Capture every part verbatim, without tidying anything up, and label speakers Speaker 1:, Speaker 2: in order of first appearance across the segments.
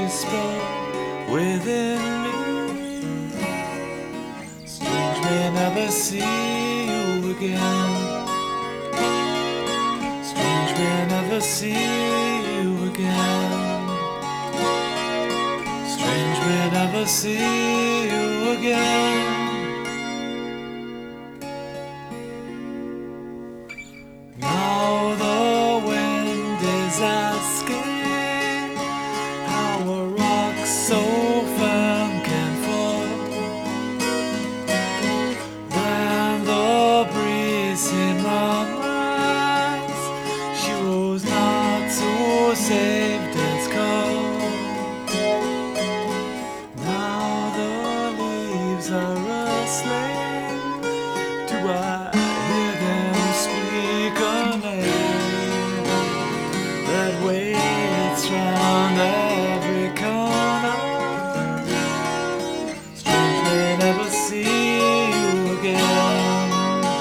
Speaker 1: spoke within me. Strange may never see you again. Strange may never see you again. Strange may never see you again. Now the wind is asking how a rock so firm can fall. Then the breeze in murmurs, she rose not to save its call. Now the leaves are rustling. Do I hear them speak a name that waits round every corner? Strange may never see you again.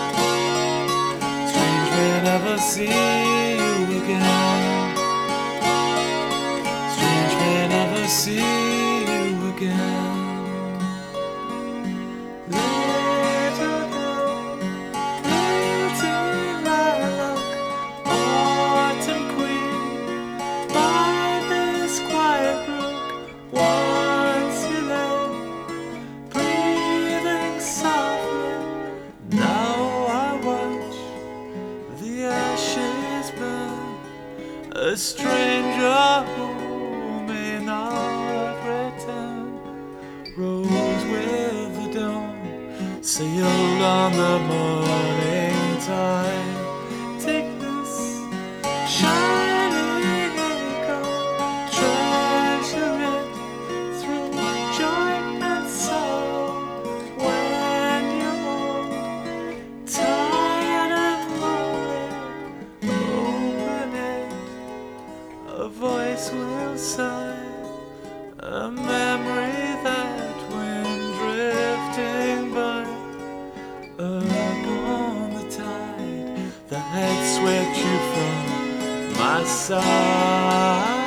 Speaker 1: Strange may never see you again. Strange may never see you again. A stranger who may not return, rose with the dawn, sailed on the morning tide. Take this shining acorn, treasure it through joy and sorrow. When you're old, tired and lonely, open it. A voice will sigh, a memory that went drifting by. Upon the tide that had swept you from my side.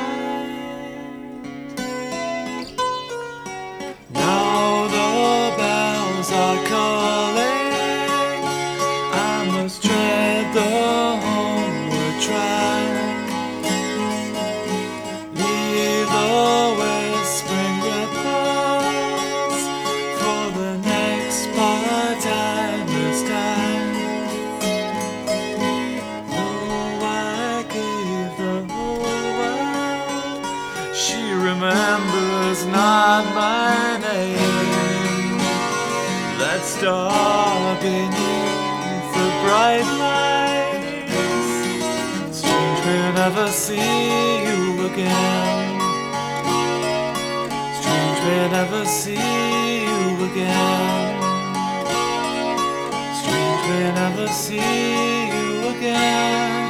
Speaker 1: Now the bells are calling, I must tread the homeward track. Remembers not my name. That star beneath the bright lights. Strange may never see you again. Strange may never see you again. Strange may never see you again.